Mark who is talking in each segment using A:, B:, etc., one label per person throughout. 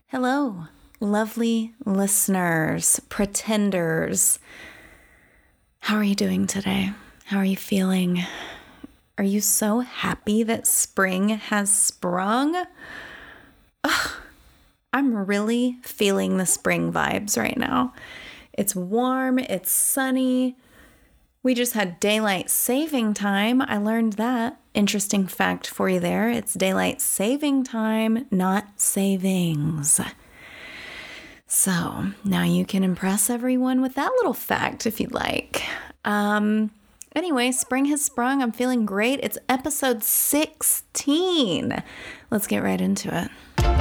A: Hello, lovely listeners, pretenders. How are you doing today? How are you feeling? Are you so happy that spring has sprung? I'm really feeling the spring vibes right now. It's warm, it's sunny. We just had daylight saving time. I learned that. Interesting fact for you there. It's daylight saving time, not savings. So now you can impress everyone with that little fact if you'd like. Anyway, spring has sprung. I'm feeling great. It's episode 16. Let's get right into it.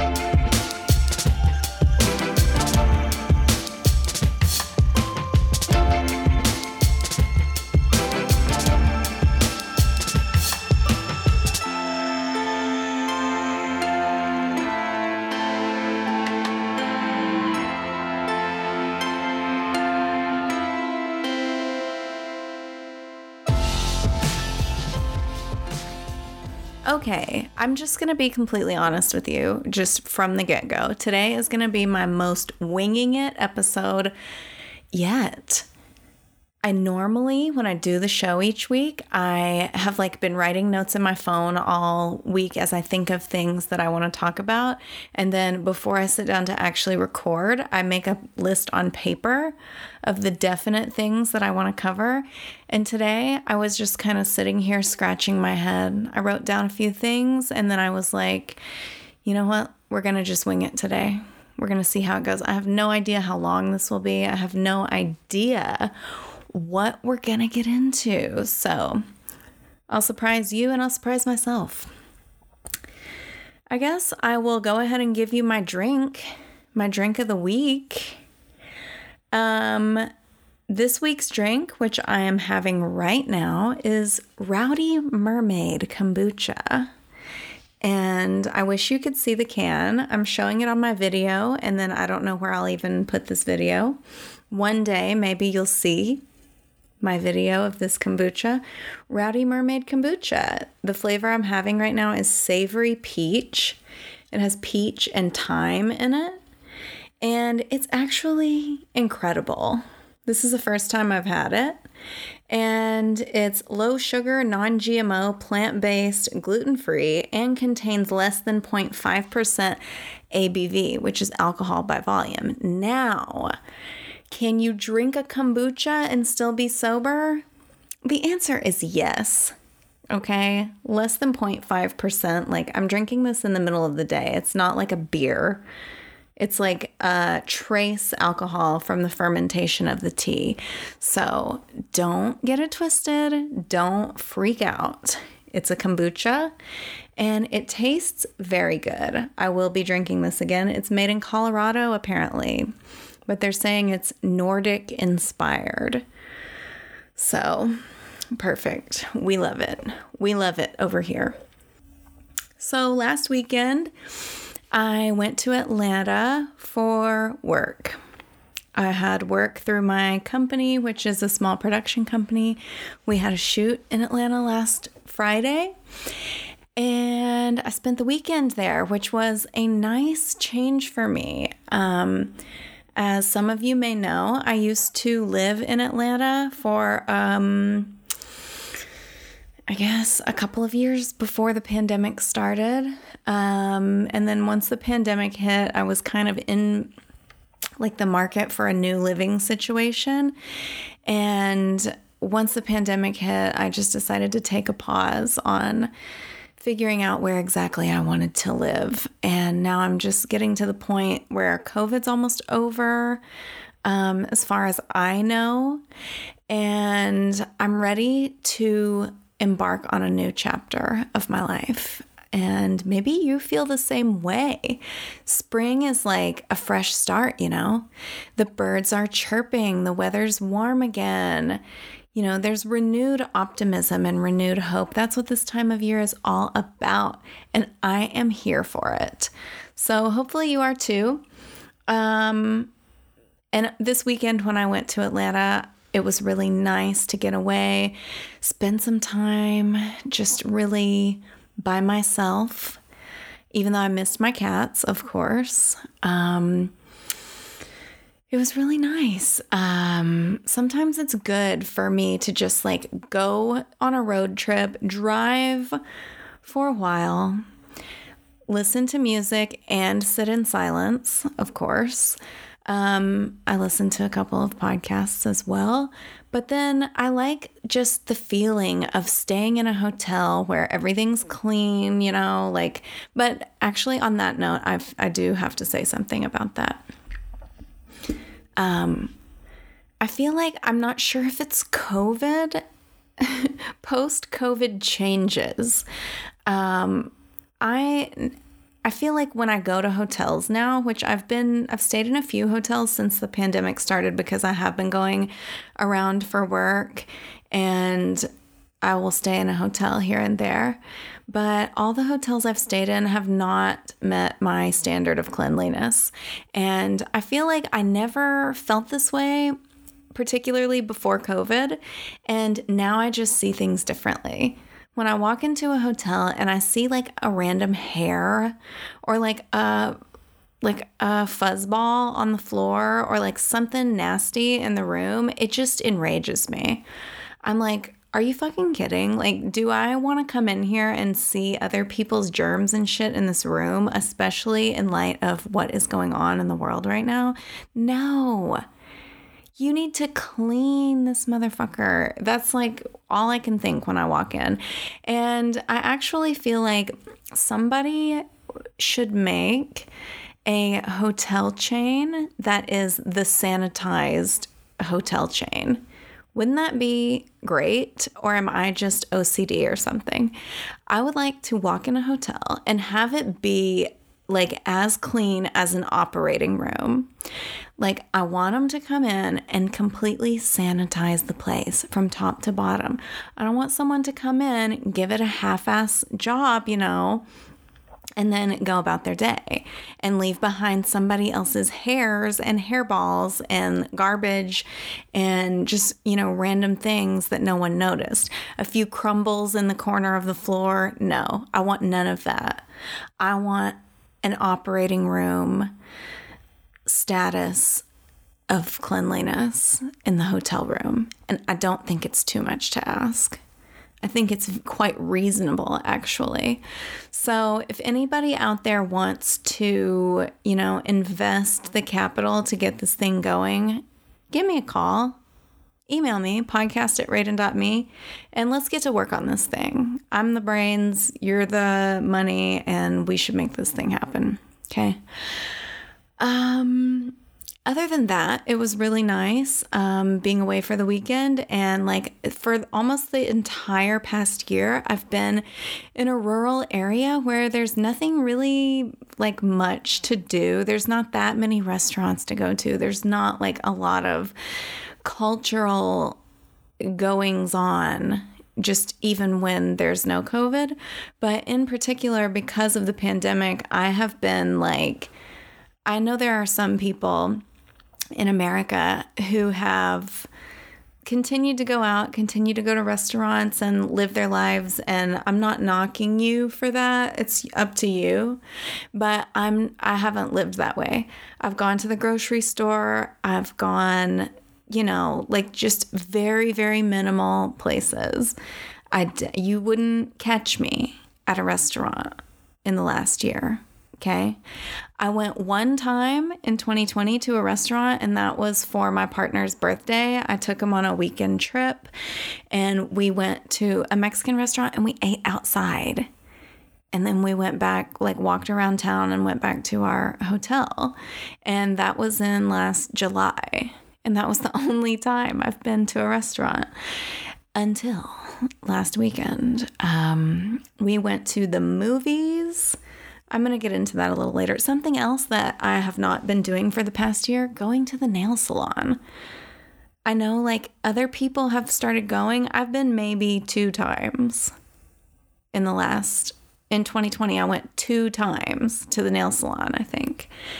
A: Okay, I'm just going to be completely honest with you, just from the get-go. Today is going to be my most winging it episode yet. I normally, when I do the show each week, I have been writing notes in my phone all week as I think of things that I want to talk about. And then before I sit down to actually record, I make a list on paper of the definite things that I want to cover. And today I was just kind of sitting here scratching my head. I wrote down a few things and then I was like, you know what? We're going to just wing it today. We're going to see how it goes. I have no idea how long this will be. I have no idea what we're gonna get into. So I'll surprise you and I'll surprise myself. I guess I will go ahead and give you my drink of the week. This week's drink, which I am having right now, is Rowdy Mermaid Kombucha. And I wish you could see the can. I'm showing it on my video, and then I don't know where I'll even put this video. One day, maybe you'll see my video of this kombucha. Rowdy Mermaid Kombucha. The flavor I'm having right now is savory peach. It has peach and thyme in it. And it's actually incredible. This is the first time I've had it. And it's low sugar, non-GMO, plant-based, gluten-free, and contains less than 0.5% ABV, which is alcohol by volume. Now, can you drink a kombucha and still be sober? The answer is yes. Okay? Less than 0.5%. I'm drinking this in the middle of the day. It's not like a beer. It's like a trace alcohol from the fermentation of the tea. So don't get it twisted. Don't freak out. It's a kombucha and it tastes very good. I will be drinking this again. It's made in Colorado, apparently. But they're saying it's Nordic inspired. So, perfect. We love it. We love it over here. So last weekend, I went to Atlanta for work. I had work through my company, which is a small production company. We had a shoot in Atlanta last Friday. And I spent the weekend there, which was a nice change for me. As some of you may know, I used to live in Atlanta for, I guess, a couple of years before the pandemic started. And then once the pandemic hit, I was kind of in the market for a new living situation. And once the pandemic hit, I just decided to take a pause on figuring out where exactly I wanted to live. And now I'm just getting to the point where COVID's almost over, as far as I know. And I'm ready to embark on a new chapter of my life. And maybe you feel the same way. Spring is like a fresh start, you know? The birds are chirping, the weather's warm again. You know, there's renewed optimism and renewed hope. That's what this time of year is all about. And I am here for it. So hopefully you are too. And this weekend when I went to Atlanta, it was really nice to get away, spend some time just really by myself even though I missed my cats, of course. It was really nice. Sometimes it's good for me to just like go on a road trip, drive for a while, listen to music, and sit in silence, of course. I listen to a couple of podcasts as well, but then I like just the feeling of staying in a hotel where everything's clean, but actually on that note, I do have to say something about that. I feel like I'm not sure if it's COVID, post-COVID changes. I feel like when I go to hotels now, which I've stayed in a few hotels since the pandemic started because I have been going around for work, and I will stay in a hotel here and there. But all the hotels I've stayed in have not met my standard of cleanliness. And I feel like I never felt this way, particularly before COVID. And now I just see things differently. When I walk into a hotel and I see like a random hair or like a fuzzball on the floor or like something nasty in the room, it just enrages me. I'm like, are you fucking kidding? Like, do I want to come in here and see other people's germs and shit in this room, especially in light of what is going on in the world right now? No. You need to clean this motherfucker. That's like all I can think when I walk in. And I actually feel like somebody should make a hotel chain that is the sanitized hotel chain. Wouldn't that be great? Or am I just OCD or something? I would like to walk in a hotel and have it be like as clean as an operating room. Like, I want them to come in and completely sanitize the place from top to bottom. I don't want someone to come in, give it a half-ass job, and then go about their day and leave behind somebody else's hairs and hairballs and garbage and just, random things that no one noticed. A few crumbles in the corner of the floor. No, I want none of that. I want an operating room status of cleanliness in the hotel room. And I don't think it's too much to ask. I think it's quite reasonable, actually. So if anybody out there wants to, invest the capital to get this thing going, give me a call. Email me, podcast@raiden.me, and let's get to work on this thing. I'm the brains, you're the money, and we should make this thing happen. Okay? Other than that, it was really nice being away for the weekend, and for almost the entire past year, I've been in a rural area where there's nothing really much to do. There's not that many restaurants to go to. There's not a lot of cultural goings on, just even when there's no COVID. But in particular, because of the pandemic, I have been I know there are some people in America who have continued to go out, continue to go to restaurants and live their lives. And I'm not knocking you for that. It's up to you. But I haven't lived that way. I've gone to the grocery store. I've gone, just very, very minimal places. You wouldn't catch me at a restaurant in the last year. Okay. I went one time in 2020 to a restaurant, and that was for my partner's birthday. I took him on a weekend trip, and we went to a Mexican restaurant and we ate outside. And then we went back, walked around town and went back to our hotel. And that was in last July. And that was the only time I've been to a restaurant until last weekend. We went to the movies. I'm going to get into that a little later. Something else that I have not been doing for the past year, going to the nail salon. I know other people have started going. I've been maybe 2 times in 2020. I went 2 times to the nail salon, I think.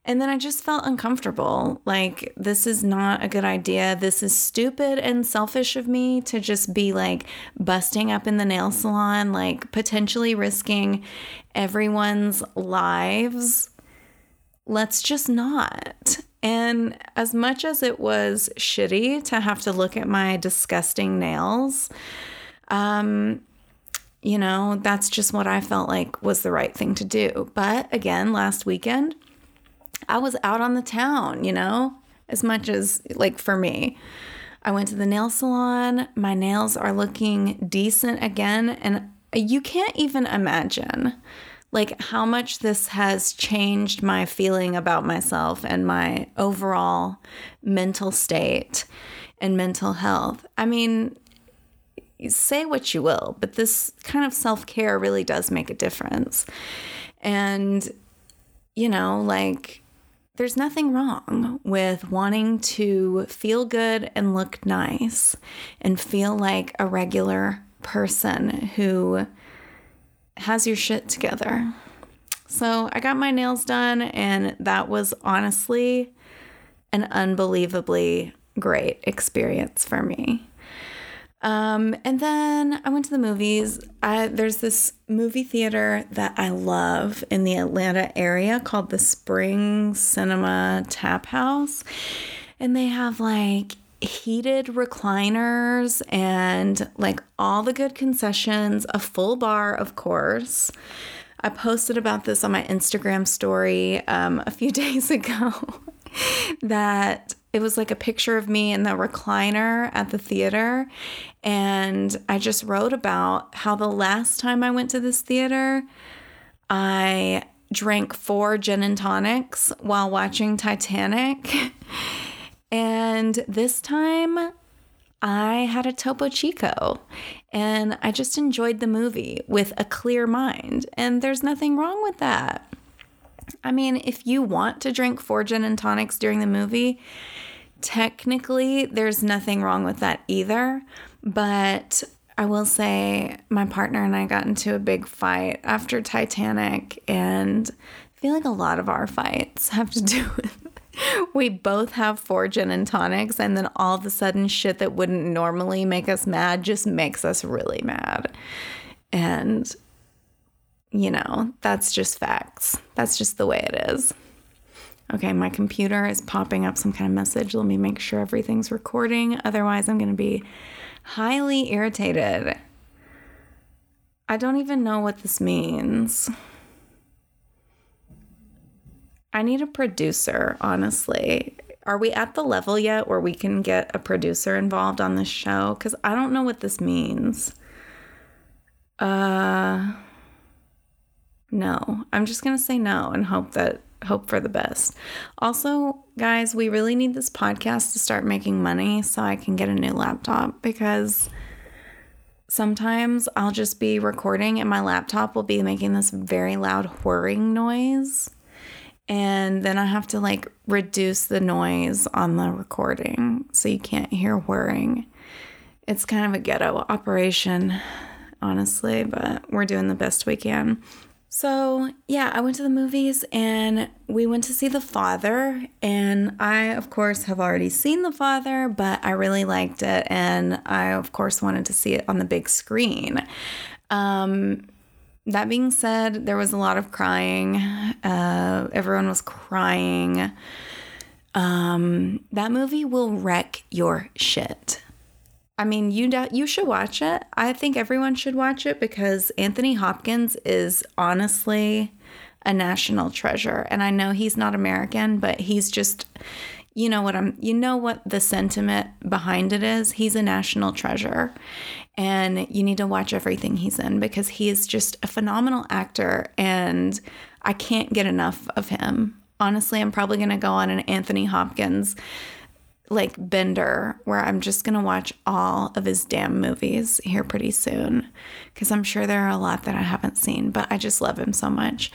A: And then I just felt uncomfortable. Like, this is not a good idea. This is stupid and selfish of me to just be like busting up in the nail salon, like potentially risking everyone's lives. Let's just not. And as much as it was shitty to have to look at my disgusting nails, you know, that's just what I felt like was the right thing to do. But again, last weekend, I was out on the town, you know, as much as like for me. I went to the nail salon. My nails are looking decent again. And you can't even imagine like how much this has changed my feeling about myself and my overall mental state and mental health. I mean, say what you will, but this kind of self-care really does make a difference. And, you know, like, there's nothing wrong with wanting to feel good and look nice and feel like a regular person who has your shit together. So I got my nails done, and that was honestly an unbelievably great experience for me. And then I went to the movies. There's this movie theater that I love in the Atlanta area called the Spring Cinema Tap House. And they have like heated recliners and like all the good concessions, a full bar, of course. I posted about this on my Instagram story a few days ago that it was like a picture of me in the recliner at the theater. And I just wrote about how the last time I went to this theater, I drank 4 gin and tonics while watching Titanic. And this time I had a Topo Chico, and I just enjoyed the movie with a clear mind. And there's nothing wrong with that. I mean, if you want to drink 4 gin and tonics during the movie, technically there's nothing wrong with that either. But I will say my partner and I got into a big fight after Titanic, and I feel like a lot of our fights have to do with we both have 4 gin and tonics, and then all of a sudden shit that wouldn't normally make us mad just makes us really mad. And, you know, that's just facts. That's just the way it is. Okay, my computer is popping up some kind of message. Let me make sure everything's recording. Otherwise, I'm going to be highly irritated. I don't even know what this means. I need a producer, honestly. Are we at the level yet where we can get a producer involved on this show? Because I don't know what this means. No. I'm just going to say no and hope for the best. Also, guys, we really need this podcast to start making money so I can get a new laptop, because sometimes I'll just be recording and my laptop will be making this very loud whirring noise. And then I have to like reduce the noise on the recording so you can't hear whirring. It's kind of a ghetto operation, honestly, but we're doing the best we can. So yeah, I went to the movies and we went to see The Father. And I, of course, have already seen The Father, but I really liked it. And I, of course, wanted to see it on the big screen. That being said, there was a lot of crying. Everyone was crying. That movie will wreck your shit. I mean, you should watch it. I think everyone should watch it because Anthony Hopkins is honestly a national treasure. And I know he's not American, but he's just, you know what the sentiment behind it is. He's a national treasure. And you need to watch everything he's in because he is just a phenomenal actor, and I can't get enough of him. Honestly, I'm probably going to go on an Anthony Hopkins like bender where I'm just going to watch all of his damn movies here pretty soon, because I'm sure there are a lot that I haven't seen, but I just love him so much.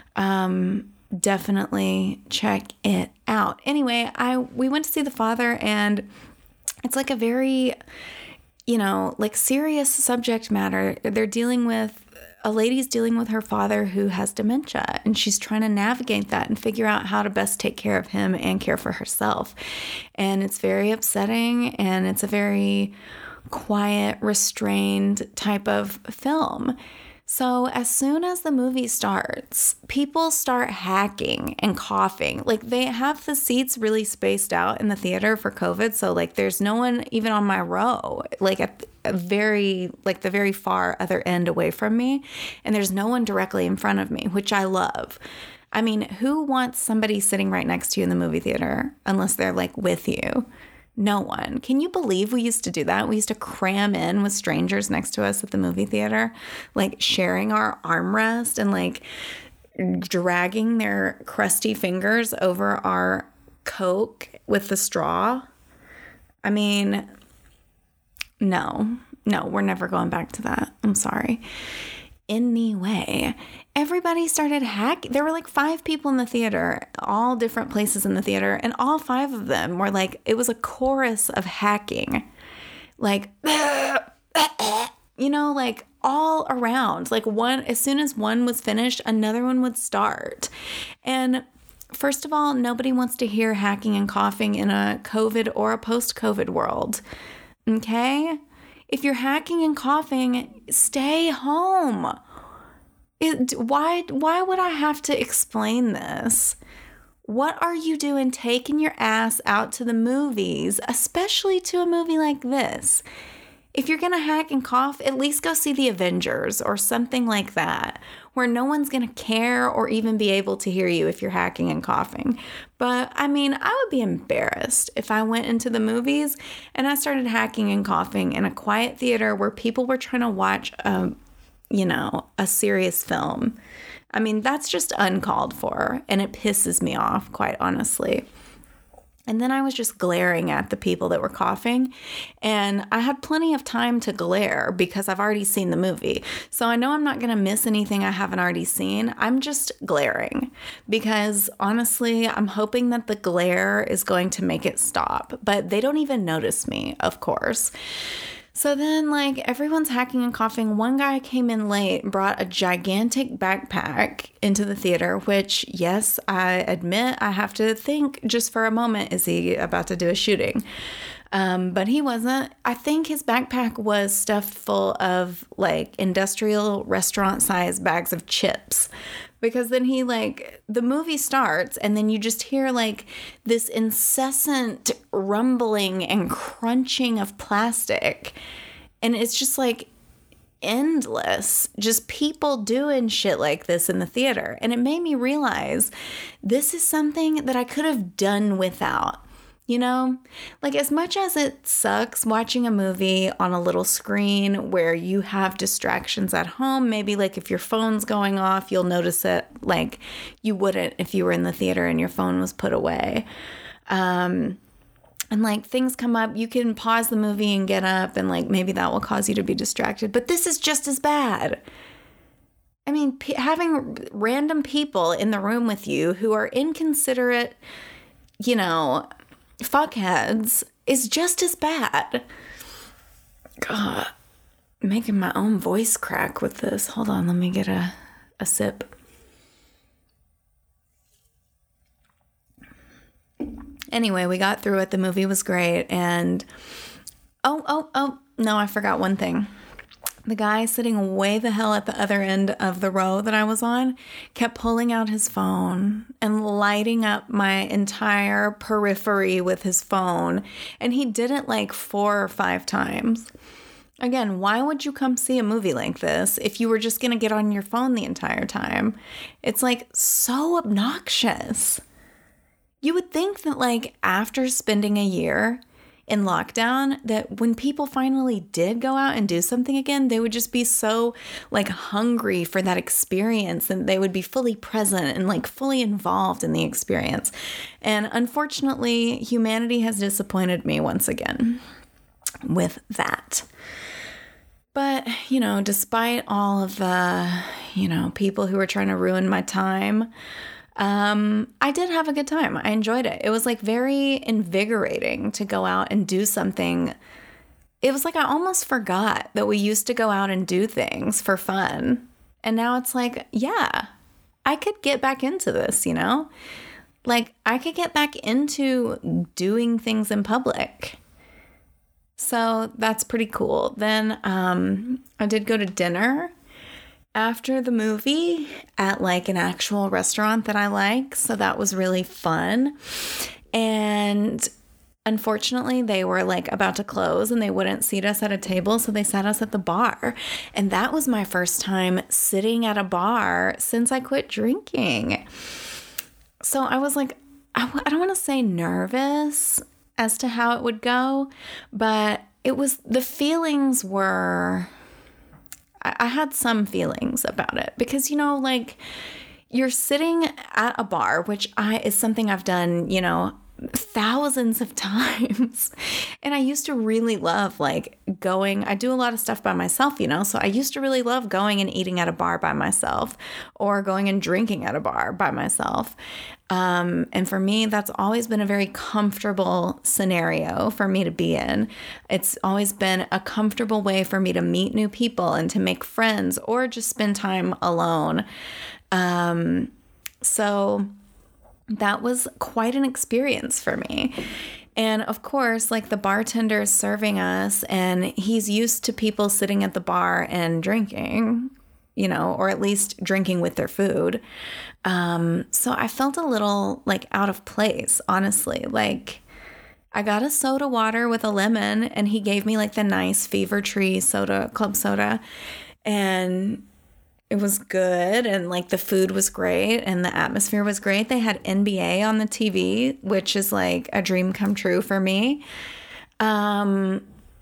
A: Definitely check it out. Anyway, we went to see The Father, and it's like a very, like serious subject matter. They're dealing with a lady's dealing with her father who has dementia, and she's trying to navigate that and figure out how to best take care of him and care for herself. And it's very upsetting, and it's a very quiet, restrained type of film. So as soon as the movie starts, people start hacking and coughing. Like, they have the seats really spaced out in the theater for COVID. So like there's no one even on my row, like at the very far other end away from me. And there's no one directly in front of me, which I love. I mean, who wants somebody sitting right next to you in the movie theater unless they're like with you? No one. Can you believe we used to do that? We used to cram in with strangers next to us at the movie theater, like sharing our armrest and like dragging their crusty fingers over our Coke with the straw. I mean, no, we're never going back to that. I'm sorry. Anyway, everybody started hacking. There were like 5 people in the theater, all different places in the theater, and all 5 of them were like, it was a chorus of hacking. Like, you know, like all around. Like as soon as one was finished, another one would start. And first of all, nobody wants to hear hacking and coughing in a COVID or a post-COVID world. Okay? If you're hacking and coughing, stay home. Why would I have to explain this? What are you doing taking your ass out to the movies, especially to a movie like this? If you're going to hack and cough, at least go see The Avengers or something like that, where no one's going to care or even be able to hear you if you're hacking and coughing. But I mean, I would be embarrassed if I went into the movies and I started hacking and coughing in a quiet theater where people were trying to watch, a serious film. I mean, that's just uncalled for, and it pisses me off, quite honestly. And then I was just glaring at the people that were coughing, and I had plenty of time to glare because I've already seen the movie. So I know I'm not going to miss anything I haven't already seen. I'm just glaring because honestly, I'm hoping that the glare is going to make it stop, but they don't even notice me, of course. So then, like, everyone's hacking and coughing. One guy came in late and brought a gigantic backpack into the theater, which, yes, I admit I have to think just for a moment, is he about to do a shooting? But he wasn't. I think his backpack was stuffed full of, like, industrial restaurant-sized bags of chips. Because then the movie starts and then you just hear like this incessant rumbling and crunching of plastic. And it's just like endless, just people doing shit like this in the theater. And it made me realize this is something that I could have done without. You know, like as much as it sucks watching a movie on a little screen where you have distractions at home, maybe like if your phone's going off, you'll notice it like you wouldn't if you were in the theater and your phone was put away. And like things come up, you can pause the movie and get up and like maybe that will cause you to be distracted. But this is just as bad. I mean, having random people in the room with you who are inconsiderate, fuckheads is just as bad. God, making my own voice crack with this. Hold on, let me get a sip. Anyway, we got through it. The movie was great. And no, I forgot one thing. The guy sitting way the hell at the other end of the row that I was on kept pulling out his phone and lighting up my entire periphery with his phone. And he did it like 4 or 5 times. Again, why would you come see a movie like this if you were just going to get on your phone the entire time? It's like so obnoxious. You would think that like after spending a year in lockdown, that when people finally did go out and do something again, they would just be so like hungry for that experience and they would be fully present and like fully involved in the experience. And unfortunately, humanity has disappointed me once again with that. But, despite all of the, people who are trying to ruin my time, I did have a good time. I enjoyed it. It was like very invigorating to go out and do something. It was like I almost forgot that we used to go out and do things for fun. And now it's like, yeah, I could get back into this, you know? Like, I could get back into doing things in public. So that's pretty cool. Then I did go to dinner after the movie at like an actual restaurant that I like. So that was really fun. And unfortunately, they were like about to close and they wouldn't seat us at a table. So they sat us at the bar. And that was my first time sitting at a bar since I quit drinking. So I was like, I don't want to say nervous as to how it would go, but the feelings were, I had some feelings about it because, you know, like you're sitting at a bar, which is something I've done, you know, thousands of times. And I used to really love like going, I do a lot of stuff by myself, you know, so I used to really love going and eating at a bar by myself or going and drinking at a bar by myself. And for me, that's always been a very comfortable scenario for me to be in. It's always been a comfortable way for me to meet new people and to make friends or just spend time alone. So that was quite an experience for me. And of course, like the bartender is serving us and he's used to people sitting at the bar and drinking, you know, or at least drinking with their food. So I felt a little like out of place, honestly. Like I got a soda water with a lemon and he gave me like the nice Fever Tree soda, club soda. And it was good, and like the food was great and the atmosphere was great. They had NBA on the TV, which is like a dream come true for me. But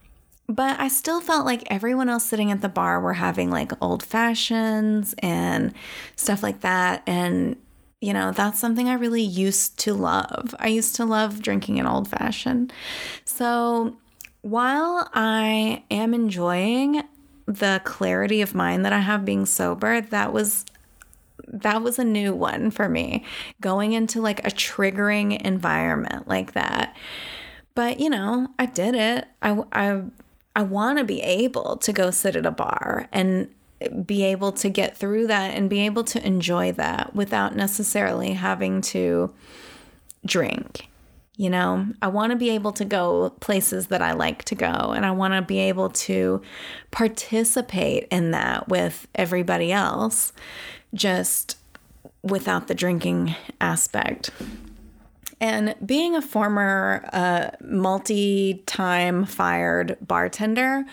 A: I still felt like everyone else sitting at the bar were having like old fashions and stuff like that. And, you know, that's something I really used to love. I used to love drinking an old fashioned. So while I am enjoying the clarity of mind that I have being sober, that was a new one for me, going into like a triggering environment like that. But, you know, I did it. I want to be able to go sit at a bar and be able to get through that and be able to enjoy that without necessarily having to drink. You know, I want to be able to go places that I like to go, and I want to be able to participate in that with everybody else, just without the drinking aspect. And being a former multi-time fired bartender,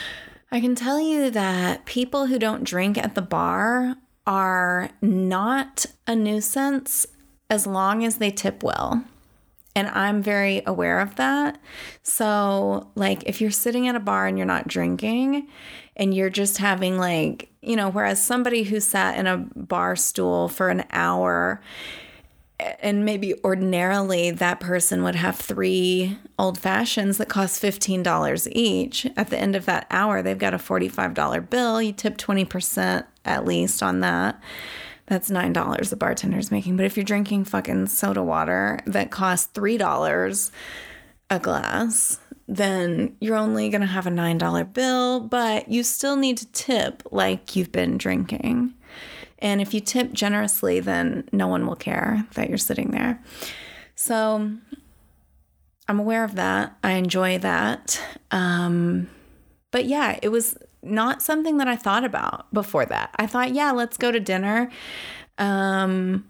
A: I can tell you that people who don't drink at the bar are not a nuisance as long as they tip well. And I'm very aware of that. So like if you're sitting at a bar and you're not drinking and you're just having like, you know, whereas somebody who sat in a bar stool for an hour and maybe ordinarily that person would have 3 old fashions that cost $15 each. At the end of that hour, they've got a $45 bill. You tip 20% at least on that. That's $9 the bartender's making. But if you're drinking fucking soda water that costs $3 a glass, then you're only going to have a $9 bill, but you still need to tip like you've been drinking. And if you tip generously, then no one will care that you're sitting there. So I'm aware of that. I enjoy that. But yeah, it was not something that I thought about before that. I thought, yeah, let's go to dinner at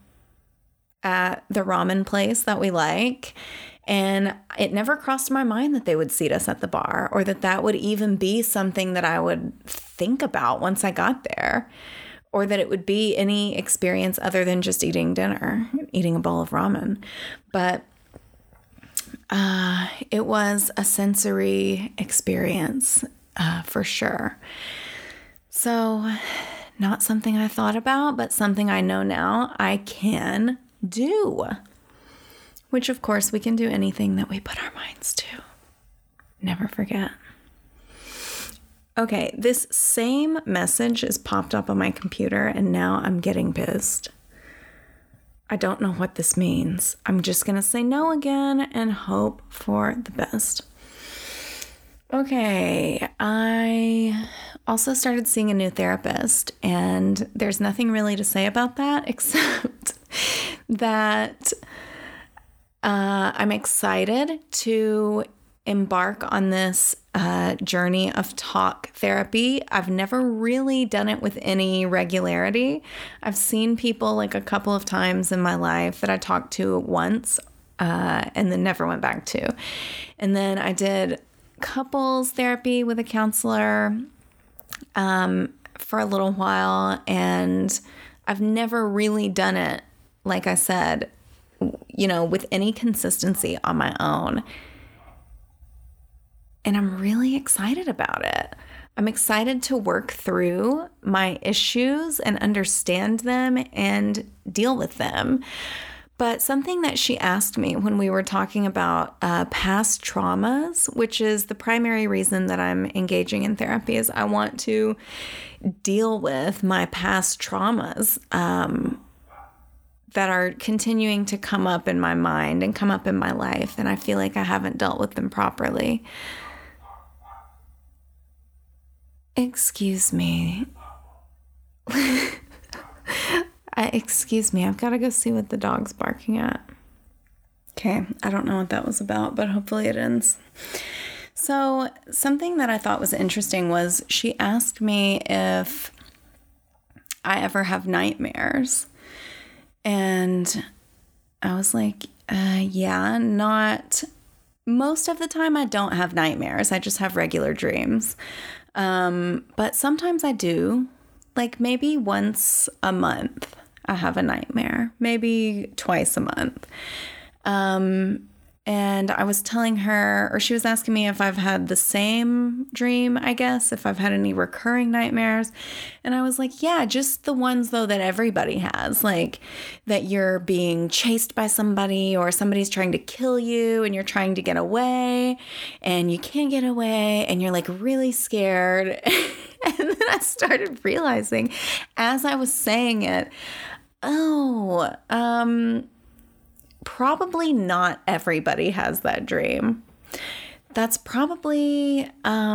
A: the ramen place that we like. And it never crossed my mind that they would seat us at the bar or that would even be something that I would think about once I got there, or that it would be any experience other than just eating dinner, eating a bowl of ramen. But it was a sensory experience. For sure. So not something I thought about, but something I know now I can do, which of course we can do anything that we put our minds to. Never forget. Okay, this same message is popped up on my computer and now I'm getting pissed. I don't know what this means. I'm just going to say no again and hope for the best. Okay, I also started seeing a new therapist, and there's nothing really to say about that except that I'm excited to embark on this journey of talk therapy. I've never really done it with any regularity. I've seen people like a couple of times in my life that I talked to once and then never went back to. And then I did couples therapy with a counselor for a little while, and I've never really done it, like I said, with any consistency on my own. And I'm really excited about it. I'm excited to work through my issues and understand them and deal with them. But something that she asked me when we were talking about past traumas, which is the primary reason that I'm engaging in therapy, is I want to deal with my past traumas that are continuing to come up in my mind and come up in my life. And I feel like I haven't dealt with them properly. Excuse me. Excuse me, I've got to go see what the dog's barking at. Okay, I don't know what that was about, but hopefully it ends. So something that I thought was interesting was she asked me if I ever have nightmares. And I was like, yeah, not most of the time. I don't have nightmares. I just have regular dreams. But sometimes I do, like maybe once a month I have a nightmare, maybe twice a month. And I was telling her, or she was asking me if I've had the same dream, I guess, if I've had any recurring nightmares. And I was like, yeah, just the ones though that everybody has, like that you're being chased by somebody or somebody's trying to kill you and you're trying to get away and you can't get away and you're like really scared. And then I started realizing as I was saying it, probably not everybody has that dream. That's probably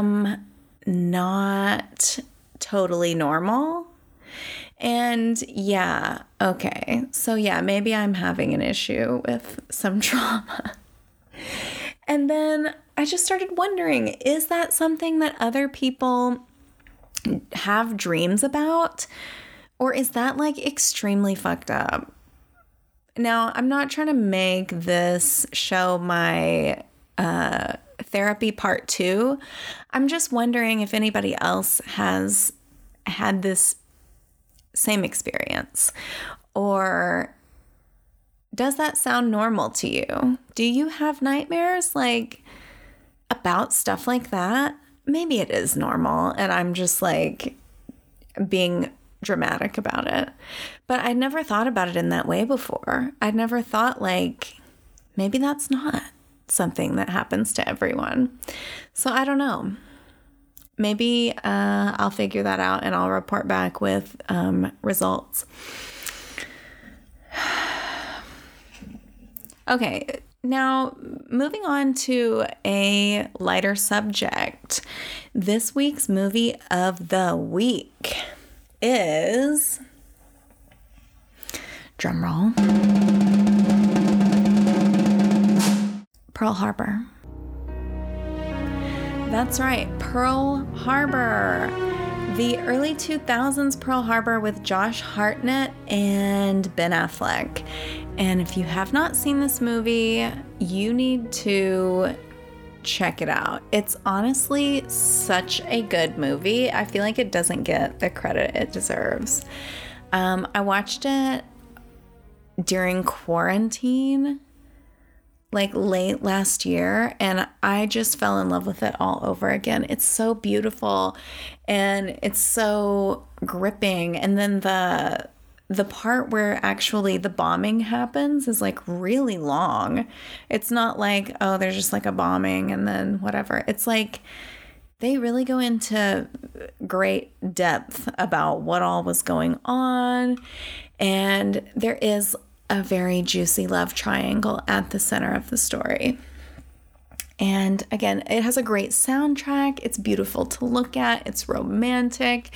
A: not totally normal. And yeah, okay. So yeah, maybe I'm having an issue with some trauma. And then I just started wondering, is that something that other people have dreams about? Or is that like extremely fucked up? Now, I'm not trying to make this show my therapy part 2. I'm just wondering if anybody else has had this same experience. Or does that sound normal to you? Do you have nightmares like about stuff like that? Maybe it is normal and I'm just like being dramatic about it. But I'd never thought about it in that way before. I'd never thought like maybe that's not something that happens to everyone. So I don't know. Maybe I'll figure that out and I'll report back with results. Okay, now moving on to a lighter subject. This week's movie of the week is, drumroll, Pearl Harbor. That's right, Pearl Harbor. The early 2000s Pearl Harbor with Josh Hartnett and Ben Affleck. And if you have not seen this movie, you need to check it out. It's honestly such a good movie. I feel like it doesn't get the credit it deserves. I watched it during quarantine, like late last year, and I just fell in love with it all over again. It's so beautiful and it's so gripping. And then the part where actually the bombing happens is like really long. It's not like, oh, there's just like a bombing and then whatever. It's like they really go into great depth about what all was going on. And there is a very juicy love triangle at the center of the story. And again, it has a great soundtrack. It's beautiful to look at. It's romantic.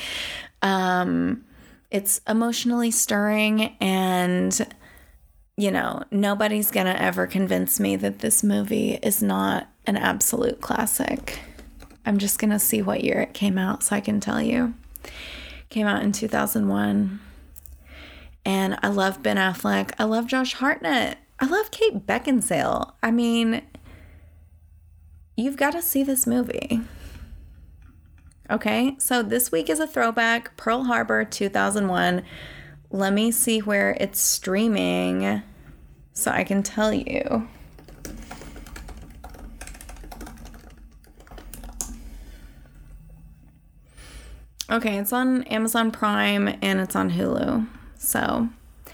A: It's emotionally stirring. And, you know, nobody's going to ever convince me that this movie is not an absolute classic. I'm just going to see what year it came out so I can tell you. It came out in 2001. And I love Ben Affleck. I love Josh Hartnett. I love Kate Beckinsale. I mean, you've got to see this movie. Okay, so this week is a throwback. Pearl Harbor 2001. Let me see where it's streaming so I can tell you. Okay, it's on Amazon Prime and it's on Hulu. So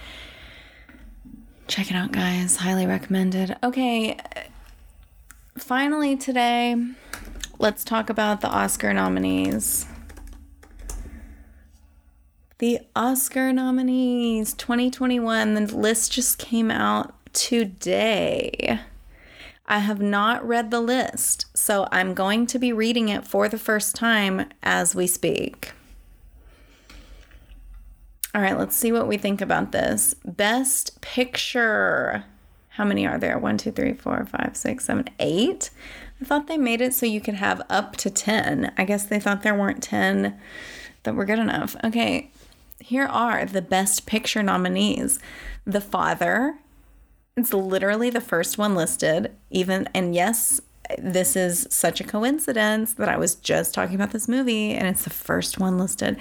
A: check it out, guys. Highly recommended. Okay, finally today, let's talk about the Oscar nominees. The Oscar nominees 2021. The list just came out today. I have not read the list, so I'm going to be reading it for the first time as we speak. All right, let's see what we think about this. Best Picture. How many are there? 1, 2, 3, 4, 5, 6, 7, 8? I thought they made it so you could have up to 10. I guess they thought there weren't 10 that were good enough. Okay, here are the Best Picture nominees. The Father. It's literally the first one listed. And yes, this is such a coincidence that I was just talking about this movie and it's the first one listed.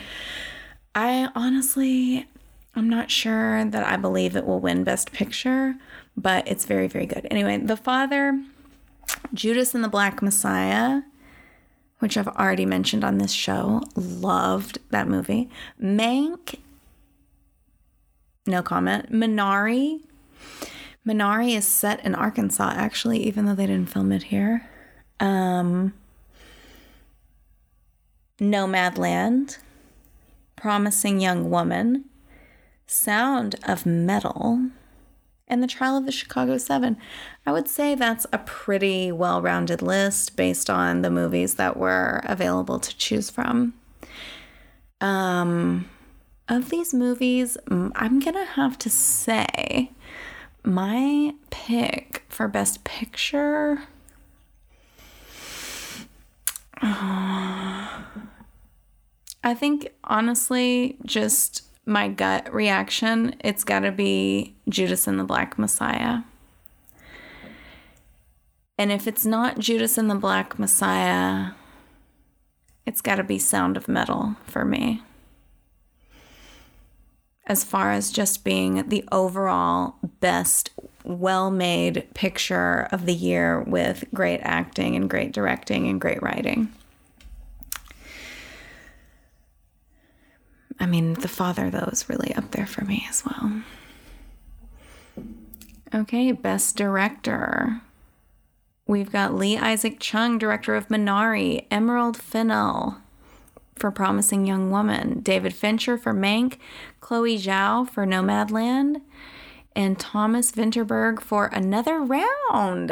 A: I'm not sure that I believe it will win Best Picture, but it's very, very good. Anyway, The Father, Judas and the Black Messiah, which I've already mentioned on this show. Loved that movie. Mank, no comment. Minari. Minari is set in Arkansas, actually, even though they didn't film it here. Nomadland. Promising Young Woman, Sound of Metal, and The Trial of the Chicago 7. I would say that's a pretty well-rounded list based on the movies that were available to choose from. Of these movies, I'm going to have to say my pick for Best Picture... I think, honestly, just my gut reaction, it's got to be Judas and the Black Messiah. And if it's not Judas and the Black Messiah, it's got to be Sound of Metal for me. As far as just being the overall best, well-made picture of the year with great acting and great directing and great writing. I mean, The Father, though, is really up there for me as well. Okay, Best Director. We've got Lee Isaac Chung, director of Minari, Emerald Fennell for Promising Young Woman, David Fincher for Mank, Chloe Zhao for Nomadland, and Thomas Vinterberg for Another Round.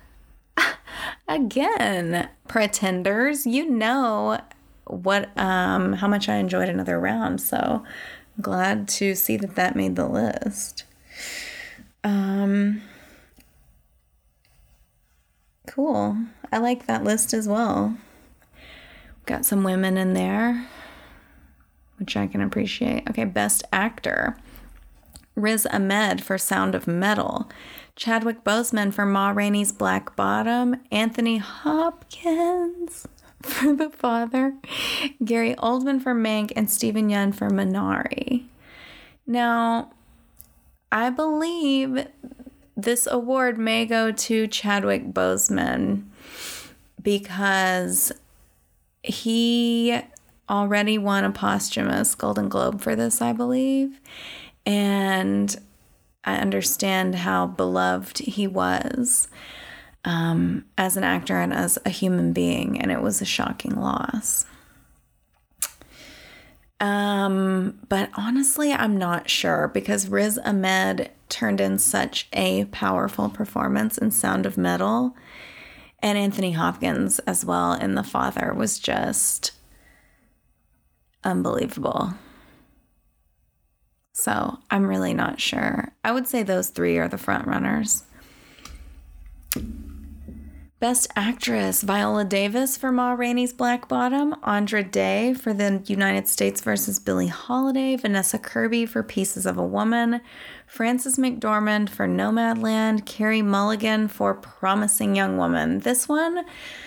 A: Again, Pretenders, you know how much I enjoyed Another Round, so I'm glad to see that made the list. Cool. I like that list as well. Got some women in there, which I can appreciate. Okay, Best Actor. Riz Ahmed for Sound of Metal, Chadwick Boseman for Ma Rainey's Black Bottom, Anthony Hopkins for The Father, Gary Oldman for Mank, and Steven Yeun for Minari. Now, I believe this award may go to Chadwick Boseman because he already won a posthumous Golden Globe for this, I believe. And I understand how beloved he was as an actor and as a human being, and it was a shocking loss. But honestly, I'm not sure because Riz Ahmed turned in such a powerful performance in Sound of Metal. And Anthony Hopkins as well in The Father was just unbelievable. So I'm really not sure. I would say those three are the front runners. Best Actress, Viola Davis for Ma Rainey's Black Bottom, Andra Day for The United States versus Billie Holiday, Vanessa Kirby for Pieces of a Woman, Frances McDormand for Nomadland, Carey Mulligan for Promising Young Woman. This one,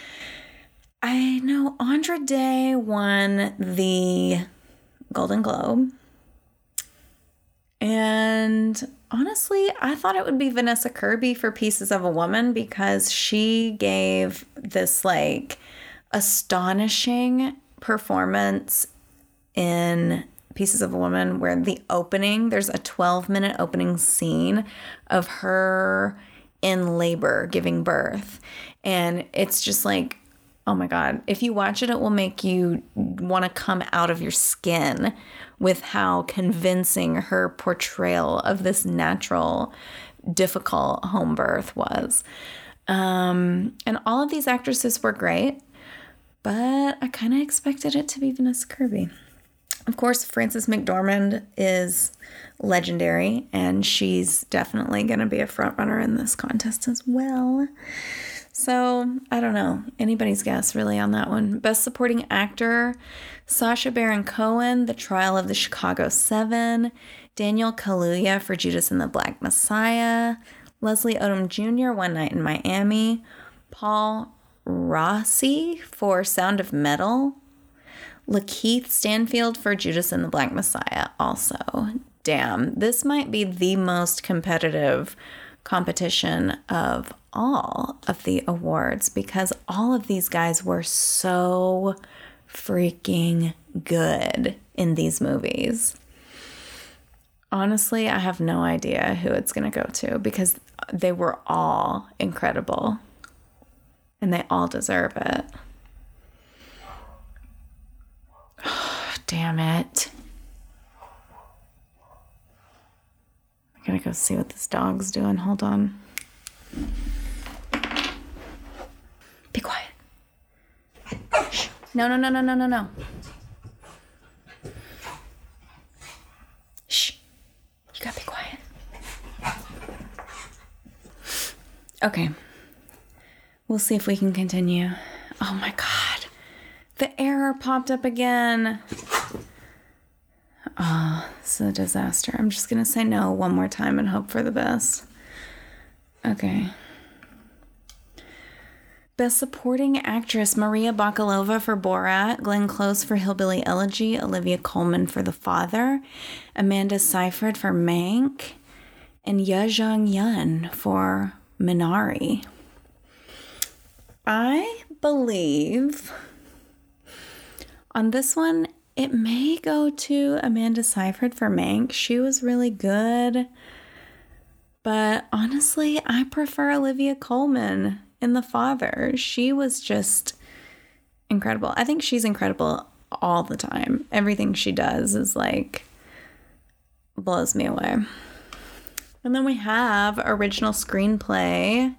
A: I know Andra Day won the Golden Globe. And honestly, I thought it would be Vanessa Kirby for Pieces of a Woman because she gave this like astonishing performance in Pieces of a Woman where there's a 12-minute opening scene of her in labor giving birth. And it's just like, oh my God, if you watch it, it will make you want to come out of your skin with how convincing her portrayal of this natural, difficult home birth was. And all of these actresses were great, but I kind of expected it to be Vanessa Kirby. Of course, Frances McDormand is legendary, and she's definitely going to be a front runner in this contest as well. So, I don't know. Anybody's guess, really, on that one. Best Supporting Actor, Sacha Baron Cohen, The Trial of the Chicago 7, Daniel Kaluuya for Judas and the Black Messiah, Leslie Odom Jr., One Night in Miami, Paul Rossi for Sound of Metal, Lakeith Stanfield for Judas and the Black Messiah also. Damn, this might be the most competitive competition of all of the awards because all of these guys were so freaking good in these movies. Honestly, I have no idea who it's going to go to because they were all incredible and they all deserve it. Oh, damn it. I gotta go see what this dog's doing. Hold on. Be quiet. Shh. No. Shh. You gotta be quiet. Okay. We'll see if we can continue. Oh my God. The error popped up again. Oh, this is a disaster. I'm just going to say no one more time and hope for the best. Okay. Best Supporting Actress, Maria Bakalova for Borat, Glenn Close for Hillbilly Elegy, Olivia Colman for The Father, Amanda Seyfried for Mank, and Ye Jong-yeon for Minari. I believe on this one, it may go to Amanda Seyfried for Mank. She was really good. But honestly, I prefer Olivia Colman in The Father. She was just incredible. I think she's incredible all the time. Everything she does is like, blows me away. And then we have original screenplay.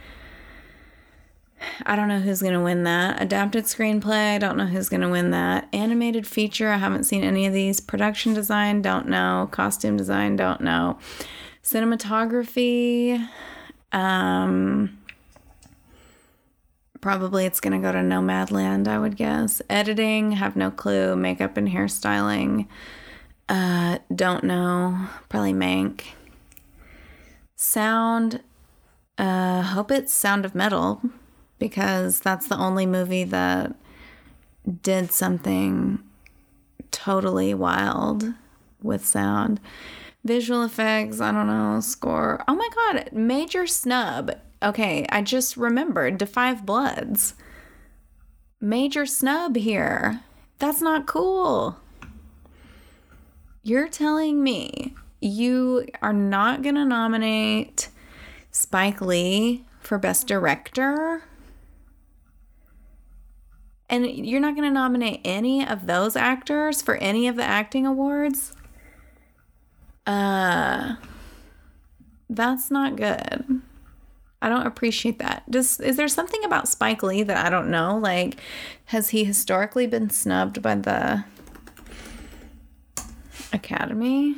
A: I don't know who's going to win that. Adapted screenplay, I don't know who's going to win that. Animated feature, I haven't seen any of these. Production design, don't know. Costume design, don't know. Cinematography, probably it's going to go to Nomadland, I would guess. Editing, have no clue. Makeup and hairstyling, don't know. Probably Mank. Sound, hope it's Sound of Metal, because that's the only movie that did something totally wild with sound. Visual effects, I don't know. Score. Oh my God, major snub. Okay, I just remembered Da 5 Bloods. Major snub here. That's not cool. You're telling me you are not going to nominate Spike Lee for Best Director? And you're not going to nominate any of those actors for any of the acting awards? That's not good. I don't appreciate that. Is there something about Spike Lee that I don't know? Like, has he historically been snubbed by the Academy?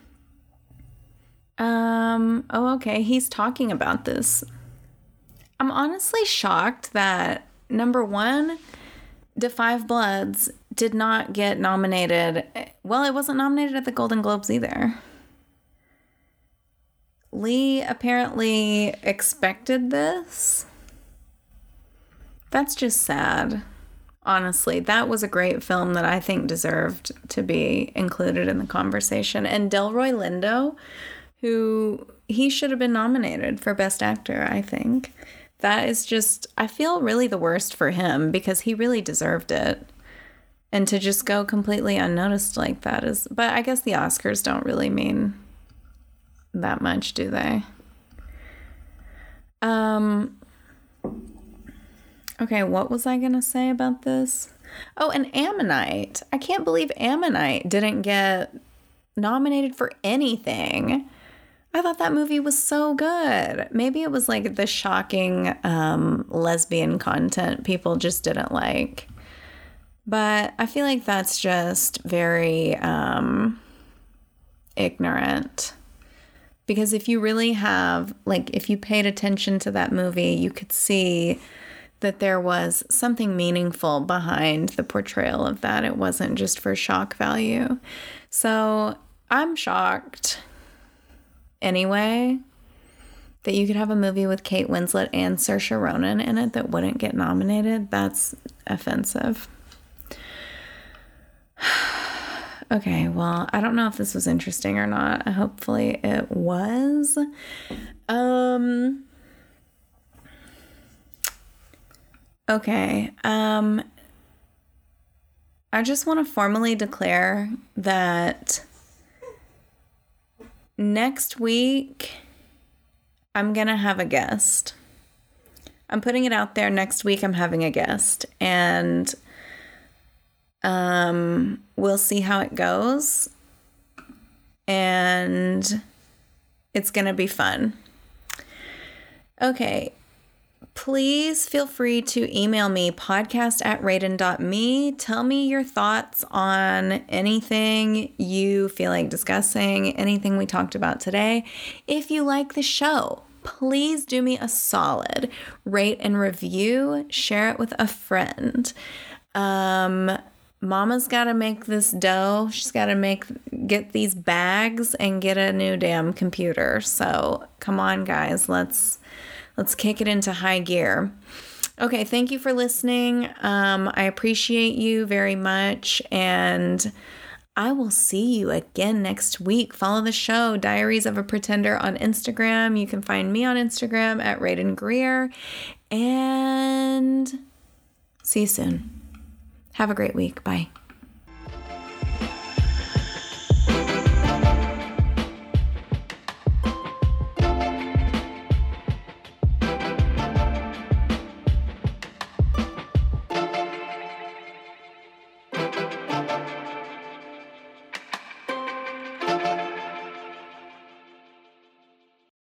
A: Oh, okay. He's talking about this. I'm honestly shocked that, number one, Da 5 Bloods did not get nominated. Well, it wasn't nominated at the Golden Globes either. Lee apparently expected this. That's just sad. Honestly, that was a great film that I think deserved to be included in the conversation. And Delroy Lindo, who he should have been nominated for Best Actor, I think. That is just, I feel really the worst for him because he really deserved it. And to just go completely unnoticed like that is, but I guess the Oscars don't really mean that much, do they? Okay, what was I gonna say about this? Oh, and Ammonite. I can't believe Ammonite didn't get nominated for anything. I thought that movie was so good. Maybe it was like the shocking lesbian content people just didn't like. But I feel like that's just very ignorant. Because if you really have, like, if you paid attention to that movie, you could see that there was something meaningful behind the portrayal of that. It wasn't just for shock value. So I'm shocked anyway that you could have a movie with Kate Winslet and Saoirse Ronan in it that wouldn't get nominated. That's offensive. Okay, well, I don't know if this was interesting or not. Hopefully it was. Okay. I just want to formally declare that next week I'm going to have a guest. I'm putting it out there. Next week I'm having a guest, and we'll see how it goes, and it's going to be fun. Okay. Please feel free to email me, podcast@raiden.me. Tell me your thoughts on anything you feel like discussing, anything we talked about today. If you like the show, please do me a solid. Rate and review. Share it with a friend. Mama's got to make this dough. She's got to get these bags and get a new damn computer. So come on, guys. Let's kick it into high gear. Okay, thank you for listening. I appreciate you very much, and I will see you again next week. Follow the show, Diaries of a Pretender, on Instagram. You can find me on Instagram at Raiden Greer, and see you soon. Have a great week. Bye.